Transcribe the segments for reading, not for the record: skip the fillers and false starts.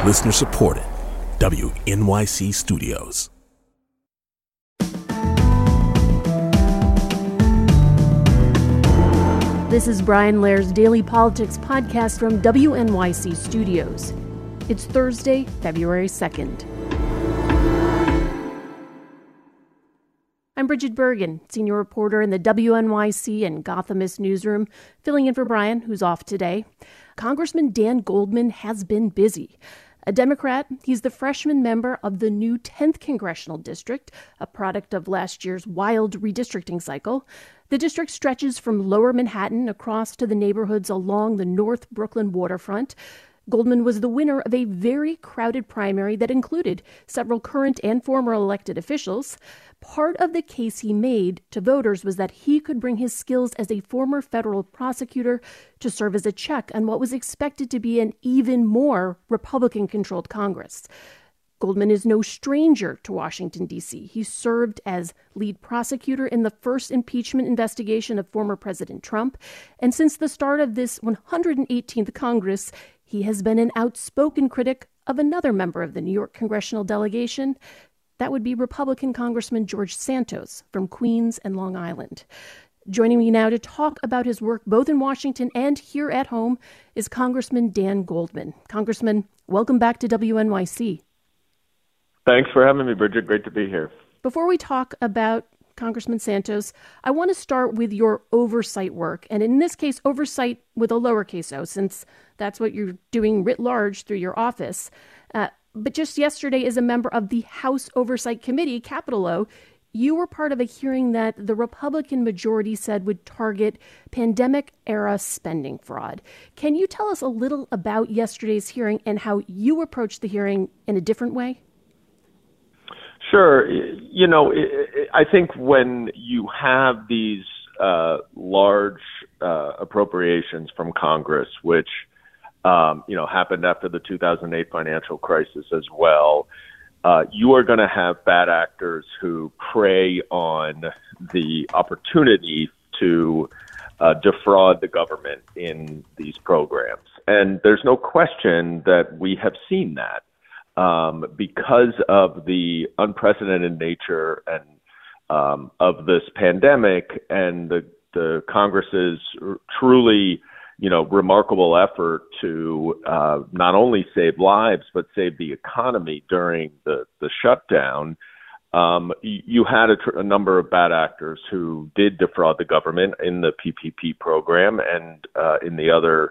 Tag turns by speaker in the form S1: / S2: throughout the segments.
S1: Listener supported. WNYC Studios.
S2: This is Brian Lair's Daily Politics podcast from WNYC Studios. It's Thursday, February 2nd. I'm Bridget Bergen, senior reporter in the WNYC and Gothamist newsroom, filling in for Brian, who's off today. Congressman Dan Goldman has been busy. A Democrat, he's the freshman member of the new 10th Congressional District, a product of last year's wild redistricting cycle. The district stretches from Lower Manhattan across to the neighborhoods along the North Brooklyn waterfront. Goldman was the winner of a very crowded primary that included several current and former elected officials. Part of the case he made to voters was that he could bring his skills as a former federal prosecutor to serve as a check on what was expected to be an even more Republican-controlled Congress. Goldman is no stranger to Washington, D.C. He served as lead prosecutor in the first impeachment investigation of former President Trump. And since the start of this 118th Congress, he has been an outspoken critic of another member of the New York congressional delegation. That would be Republican Congressman George Santos from Queens and Long Island. Joining me now to talk about his work both in Washington and here at home is Congressman Dan Goldman. Congressman, welcome back to WNYC.
S3: Thanks for having me, Bridget. Great to be here.
S2: Before we talk about Congressman Santos, I want to start with your oversight work, and in this case, oversight with a lowercase o, since that's what you're doing writ large through your office. But just yesterday, as a member of the House Oversight Committee, capital O, you were part of a hearing that the Republican majority said would target pandemic-era spending fraud. Can you tell us a little about yesterday's hearing and how you approached the hearing in a different way?
S3: Sure. You know, I think when you have these large appropriations from Congress, which happened after the 2008 financial crisis as well, you are going to have bad actors who prey on the opportunity to defraud the government in these programs. And there's no question that we have seen that. Because of the unprecedented nature and of this pandemic and the Congress's truly, remarkable effort to not only save lives but save the economy during the shutdown, you had a number of bad actors who did defraud the government in the PPP program and in the other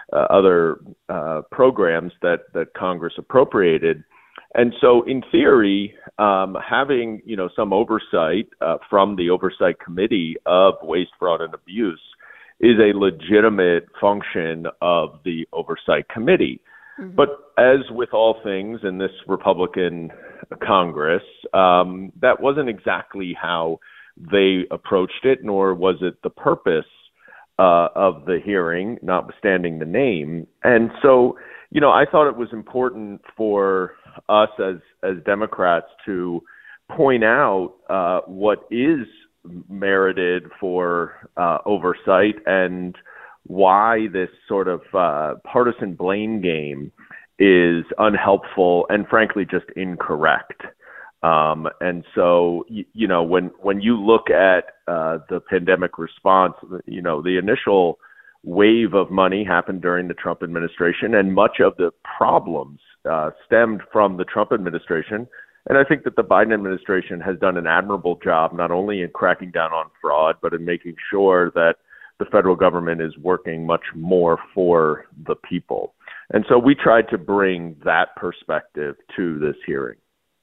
S3: programs that Congress appropriated. And so in theory, having, some oversight from the Oversight Committee of Waste, Fraud, and Abuse is a legitimate function of the Oversight Committee. Mm-hmm. But as with all things in this Republican Congress, that wasn't exactly how they approached it, nor was it the purpose of the hearing, notwithstanding the name. And so, I thought it was important for us as Democrats to point out what is merited for oversight and why this sort of partisan blame game is unhelpful and frankly just incorrect. And so, when you look at the pandemic response, the initial wave of money happened during the Trump administration, and much of the problems stemmed from the Trump administration. And I think that the Biden administration has done an admirable job, not only in cracking down on fraud, but in making sure that the federal government is working much more for the people. And so we tried to bring that perspective to this hearing.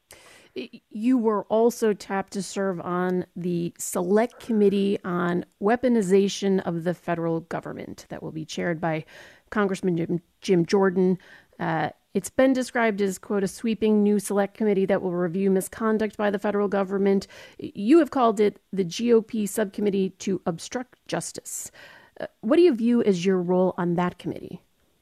S2: You were also tapped to serve on the Select Committee on Weaponization of the Federal Government that will be chaired by Congressman Jim Jordan. It's been described as, quote, a sweeping new select committee that will review misconduct by the federal government. You have called it the GOP subcommittee to obstruct justice. What do you view as your role on that committee?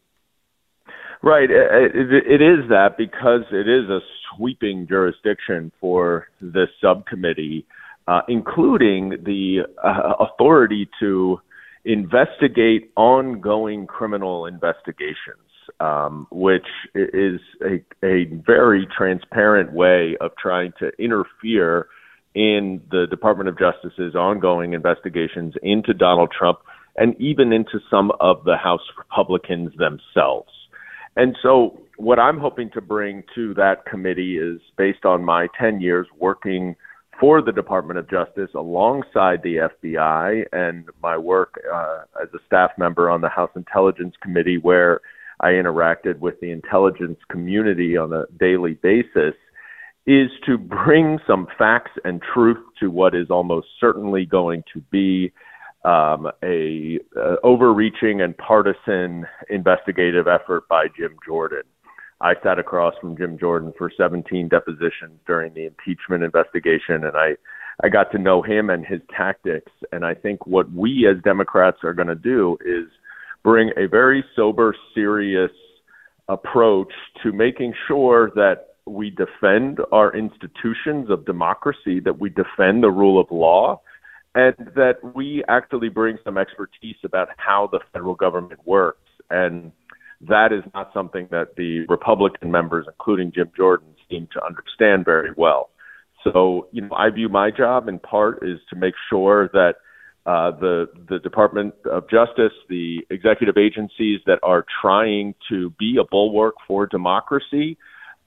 S3: Right. It is that because it is a sweeping jurisdiction for this subcommittee, including the authority to investigate ongoing criminal investigations. which is a very transparent way of trying to interfere in the Department of Justice's ongoing investigations into Donald Trump and even into some of the House Republicans themselves. And so what I'm hoping to bring to that committee is based on my 10 years working for the Department of Justice alongside the FBI and my work as a staff member on the House Intelligence Committee, where I interacted with the intelligence community on a daily basis, is to bring some facts and truth to what is almost certainly going to be a overreaching and partisan investigative effort by Jim Jordan. I sat across from Jim Jordan for 17 depositions during the impeachment investigation, and I got to know him and his tactics. And I think what we as Democrats are going to do is bring a very sober, serious approach to making sure that we defend our institutions of democracy, that we defend the rule of law, and that we actually bring some expertise about how the federal government works. And that is not something that the Republican members, including Jim Jordan, seem to understand very well. So, I view my job in part is to make sure that the Department of Justice, the executive agencies that are trying to be a bulwark for democracy,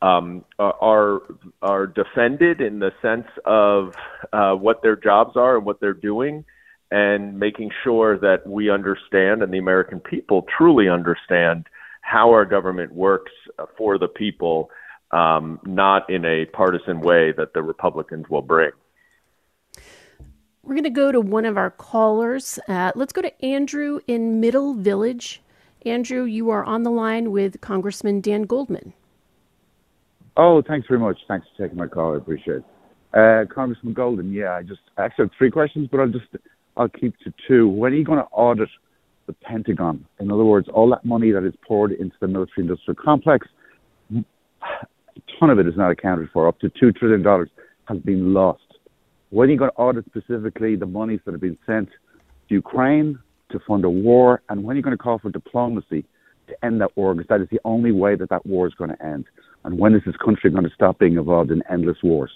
S3: are defended in the sense of what their jobs are and what they're doing, and making sure that we understand and the American people truly understand how our government works for the people, not in a partisan way that the Republicans will bring.
S2: We're going to go to one of our callers. Let's go to Andrew in Middle Village. Andrew, you are on the line with Congressman Dan Goldman.
S4: Oh, thanks very much. Thanks for taking my call. I appreciate it. Congressman Golden, I actually have three questions, but I'll keep to two. When are you going to audit the Pentagon? In other words, all that money that is poured into the military-industrial complex, a ton of it is not accounted for. Up to $2 trillion has been lost. When are you going to audit specifically the monies that have been sent to Ukraine to fund a war? And when are you going to call for diplomacy to end that war? Because that is the only way that war is going to end. And when is this country going to stop being involved in endless wars?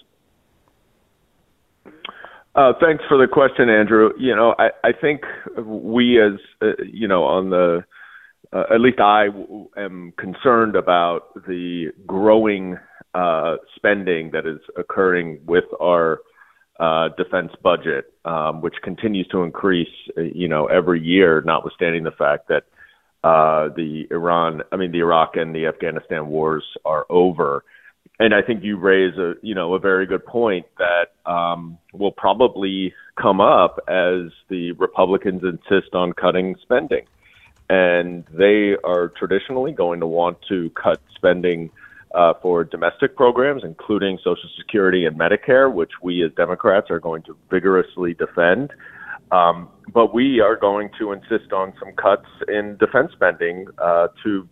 S3: Thanks for the question, Andrew. I think we as, on the, at least I am concerned about the growing spending that is occurring with our defense budget, which continues to increase, every year, notwithstanding the fact that the Iraq and the Afghanistan wars are over. And I think you raise a very good point that will probably come up as the Republicans insist on cutting spending. And they are traditionally going to want to cut spending for domestic programs, including Social Security and Medicare, which we as Democrats are going to vigorously defend. But we are going to insist on some cuts in defense spending to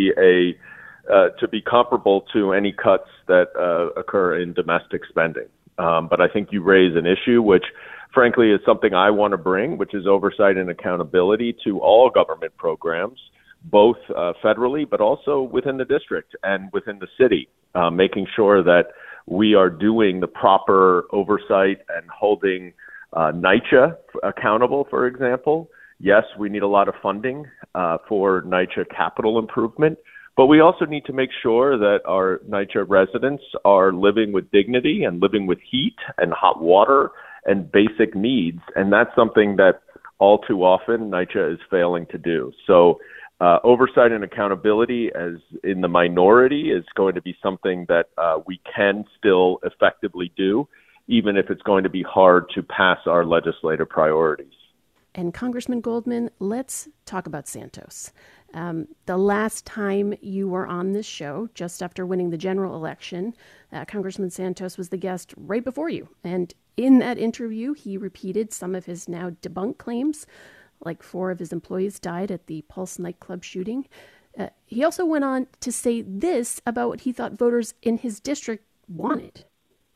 S3: be comparable to any cuts that occur in domestic spending. But I think you raise an issue which, frankly, is something I want to bring, which is oversight and accountability to all government programs, both federally, but also within the district and within the city, making sure that we are doing the proper oversight and holding NYCHA accountable, for example. Yes, we need a lot of funding for NYCHA capital improvement, but we also need to make sure that our NYCHA residents are living with dignity and living with heat and hot water and basic needs. And that's something that all too often NYCHA is failing to do. So oversight and accountability as in the minority is going to be something that we can still effectively do, even if it's going to be hard to pass our legislative priorities.
S2: And Congressman Goldman, let's talk about Santos. The last time you were on this show, just after winning the general election, Congressman Santos was the guest right before you. And in that interview, he repeated some of his now debunked claims, like 4 of his employees died at the Pulse nightclub shooting. He also went on to say this about what he thought voters in his district wanted.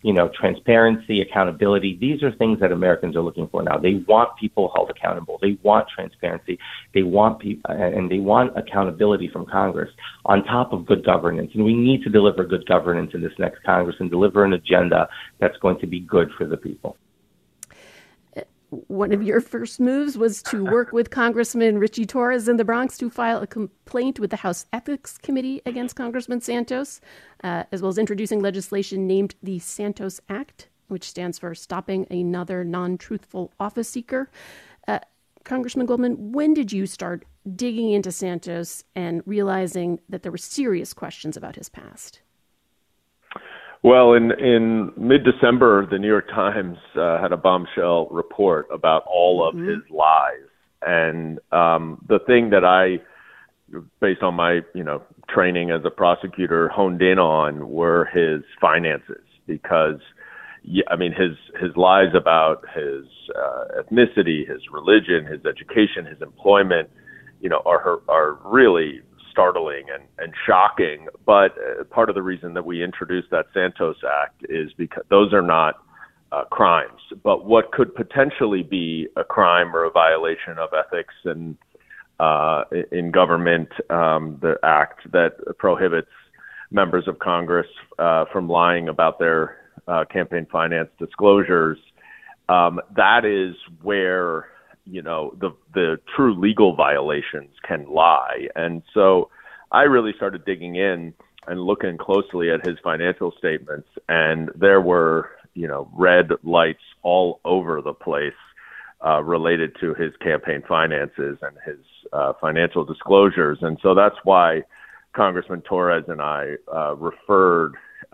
S5: transparency, accountability. These are things that Americans are looking for now. They want people held accountable. They want transparency. They want and they want accountability from Congress on top of good governance. And we need to deliver good governance in this next Congress and deliver an agenda that's going to be good for the people.
S2: One of your first moves was to work with Congressman Richie Torres in the Bronx to file a complaint with the House Ethics Committee against Congressman Santos, as well as introducing legislation named the Santos Act, which stands for Stopping Another Non-Truthful Office Seeker. Congressman Goldman, when did you start digging into Santos and realizing that there were serious questions about his past?
S3: Well, in mid-December, the New York Times had a bombshell report about all of his lies. And the thing that I, based on my, training as a prosecutor, honed in on were his finances. Because, his lies about his ethnicity, his religion, his education, his employment, are really startling and shocking, but part of the reason that we introduced that Santos Act is because those are not crimes. But what could potentially be a crime or a violation of ethics and in government, the act that prohibits members of Congress from lying about their campaign finance disclosures, that is where the true legal violations can lie. And so I really started digging in and looking closely at his financial statements, and there were, red lights all over the place related to his campaign finances and his financial disclosures. And so that's why Congressman Torres and I referred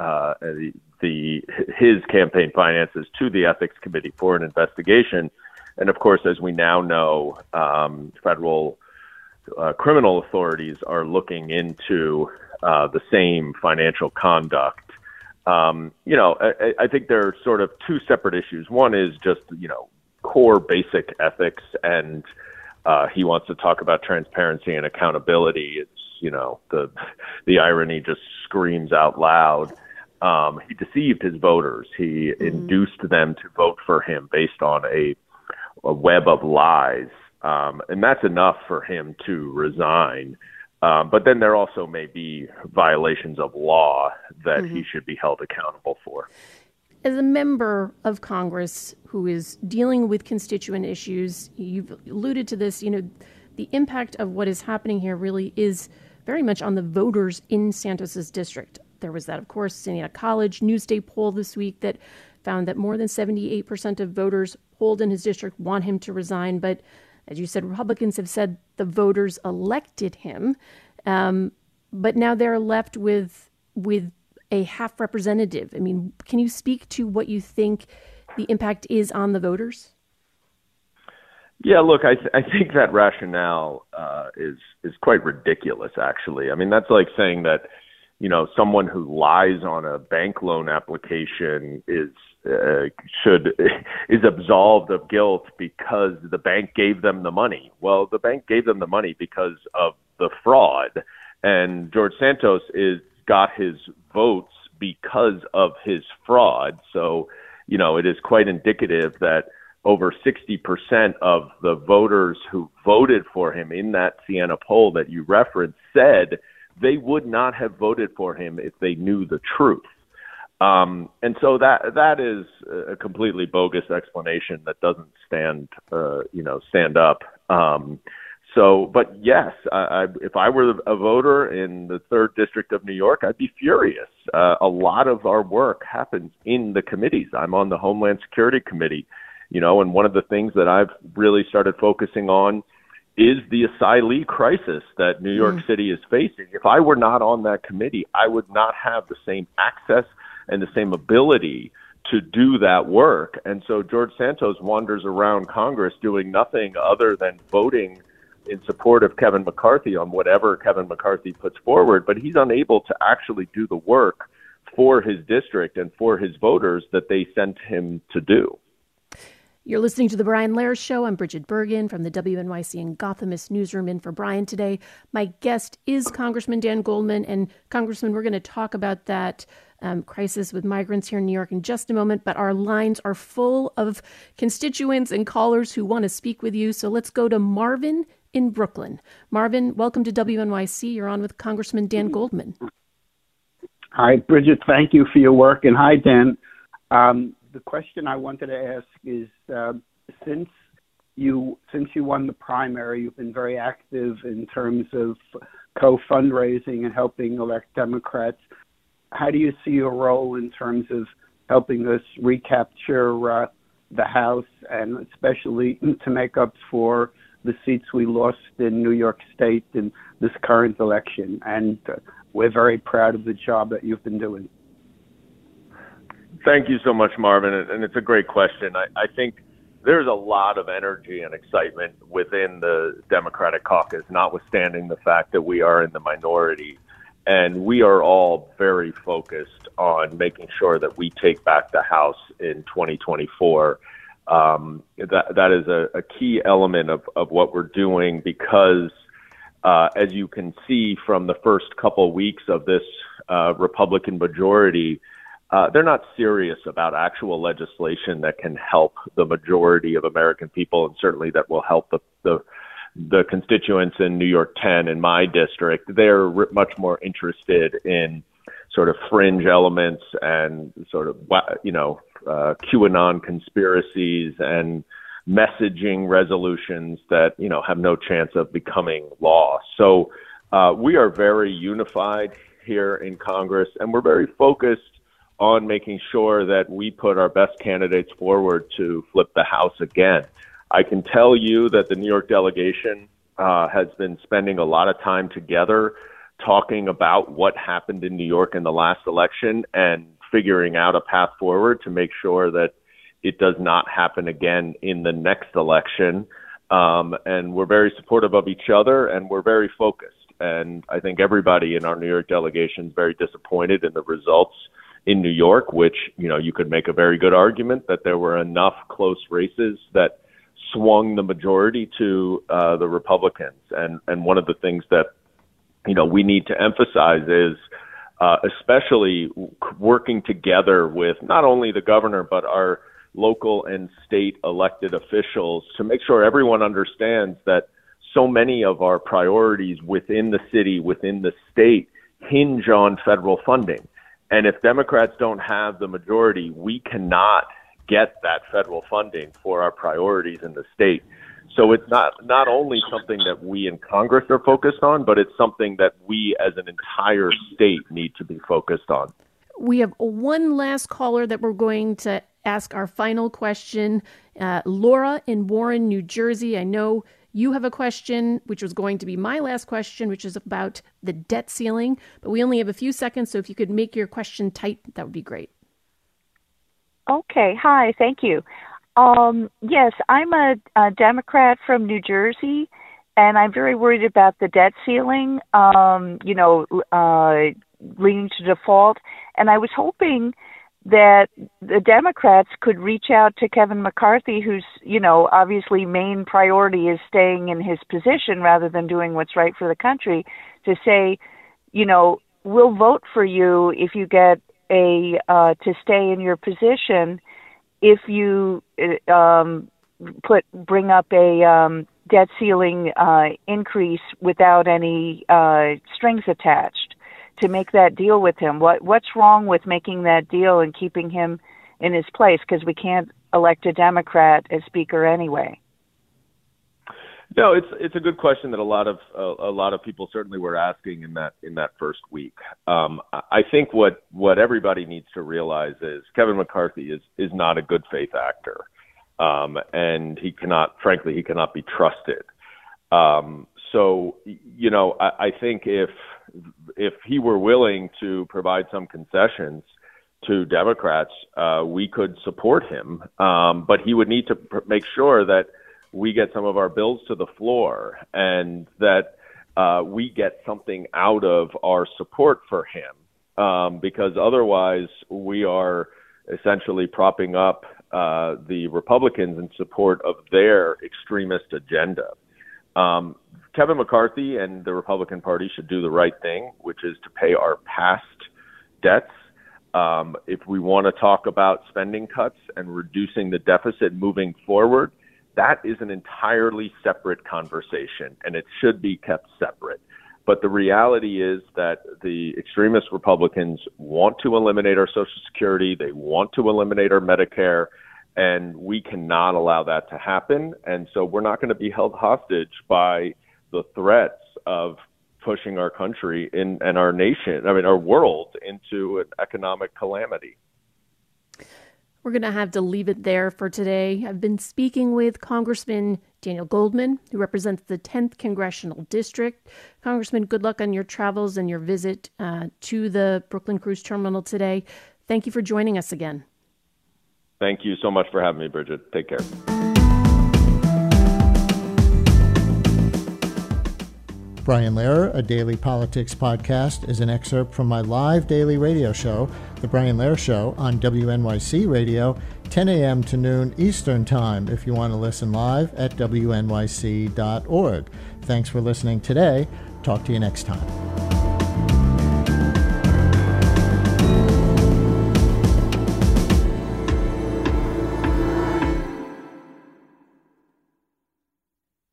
S3: his campaign finances to the Ethics Committee for an investigation. And of course, as we now know, federal criminal authorities are looking into the same financial conduct. I think there are sort of two separate issues. One is just, core basic ethics, and he wants to talk about transparency and accountability. It's, the irony just screams out loud. He deceived his voters. He induced them to vote for him based on a web of lies, and that's enough for him to resign. But then there also may be violations of law that he should be held accountable for.
S2: As a member of Congress who is dealing with constituent issues, you've alluded to this, the impact of what is happening here really is very much on the voters in Santos's district. There was that, of course, Indiana College Newsday poll this week that found that more than 78% of voters polled in his district want him to resign. But as you said, Republicans have said the voters elected him. But now they're left with a half representative. Can you speak to what you think the impact is on the voters?
S3: Yeah, look, I think that rationale is quite ridiculous, actually. That's like saying that, someone who lies on a bank loan application is absolved of guilt because the bank gave them the money. Well, the bank gave them the money because of the fraud, and George Santos got his votes because of his fraud. So, it is quite indicative that over 60% of the voters who voted for him in that Siena poll that you referenced said they would not have voted for him if they knew the truth. And so that is a completely bogus explanation that doesn't stand up. But yes, if I were a voter in the 3rd District of New York, I'd be furious. A lot of our work happens in the committees. I'm on the Homeland Security Committee, and one of the things that I've really started focusing on is the asylee crisis that New York City is facing. If I were not on that committee, I would not have the same access and the same ability to do that work. And so George Santos wanders around Congress doing nothing other than voting in support of Kevin McCarthy on whatever Kevin McCarthy puts forward, but he's unable to actually do the work for his district and for his voters that they sent him to do.
S2: You're listening to The Brian Lehrer Show. I'm Bridget Bergen from the WNYC and Gothamist newsroom in for Brian today. My guest is Congressman Dan Goldman. And Congressman, we're going to talk about that crisis with migrants here in New York in just a moment. But our lines are full of constituents and callers who want to speak with you. So let's go to Marvin in Brooklyn. Marvin, welcome to WNYC. You're on with Congressman Dan Goldman.
S6: Hi, Bridget. Thank you for your work. And hi, Dan. The question I wanted to ask is, since you won the primary, you've been very active in terms of co-fundraising and helping elect Democrats. How do you see your role in terms of helping us recapture the House, and especially to make up for the seats we lost in New York State in this current election? And we're very proud of the job that you've been doing.
S3: Thank you so much, Marvin, and it's a great question. I think there's a lot of energy and excitement within the Democratic caucus, notwithstanding the fact that we are in the minority. And we are all very focused on making sure that we take back the House in 2024. That is a key element of what we're doing because, as you can see from the first couple of weeks of this Republican majority, they're not serious about actual legislation that can help the majority of American people, and certainly that will help the constituents in New York 10 in my district. They're much more interested in sort of fringe elements and sort of, QAnon conspiracies and messaging resolutions that, have no chance of becoming law. So we are very unified here in Congress, and we're very focused on making sure that we put our best candidates forward to flip the House again. I can tell you that the New York delegation has been spending a lot of time together talking about what happened in New York in the last election and figuring out a path forward to make sure that it does not happen again in the next election. And we're very supportive of each other, and we're very focused. And I think everybody in our New York delegation is very disappointed in the results in New York, which, you could make a very good argument that there were enough close races that swung the majority to the Republicans. And one of the things that, we need to emphasize is especially working together with not only the governor, but our local and state elected officials to make sure everyone understands that so many of our priorities within the city, within the state, hinge on federal funding. And if Democrats don't have the majority, we cannot get that federal funding for our priorities in the state. So it's not only something that we in Congress are focused on, but it's something that we as an entire state need to be focused on.
S2: We have one last caller that we're going to ask our final question. Laura in Warren, New Jersey. I know you have a question, which was going to be my last question, which is about the debt ceiling, but we only have a few seconds, so if you could make your question tight, that would be great.
S7: Okay. Hi. Thank you. Yes, I'm a Democrat from New Jersey, and I'm very worried about the debt ceiling, leading to default. And I was hoping that the Democrats could reach out to Kevin McCarthy, whose, obviously main priority is staying in his position rather than doing what's right for the country, to say, we'll vote for you if you get to stay in your position, if you bring up a debt ceiling increase without any strings attached, to make that deal with him. What's wrong with making that deal and keeping him in his place? Because we can't elect a Democrat as Speaker anyway.
S3: No, it's a good question that a lot of people certainly were asking in that first week. I think what everybody needs to realize is Kevin McCarthy is not a good faith actor, and he cannot be trusted. So I think if he were willing to provide some concessions to Democrats, we could support him, but he would need to make sure that we get some of our bills to the floor and that we get something out of our support for him, because otherwise we are essentially propping up the Republicans in support of their extremist agenda. Kevin McCarthy and the Republican Party should do the right thing, which is to pay our past debts. If we want to talk about spending cuts and reducing the deficit moving forward, that is an entirely separate conversation, and it should be kept separate. But the reality is that the extremist Republicans want to eliminate our Social Security. They want to eliminate our Medicare, and we cannot allow that to happen. And so we're not going to be held hostage by the threats of pushing our country and our nation, our world, into an economic calamity.
S2: We're going to have to leave it there for today. I've been speaking with Congressman Daniel Goldman, who represents the 10th Congressional District. Congressman, good luck on your travels and your visit to the Brooklyn Cruise Terminal today. Thank you for joining us again.
S3: Thank you so much for having me, Bridget. Take care.
S8: Brian Lehrer, a daily politics podcast, is an excerpt from my live daily radio show, The Brian Lehrer Show, on WNYC Radio, 10 a.m. to noon Eastern Time, if you want to listen live at wnyc.org. Thanks for listening today. Talk to you next time.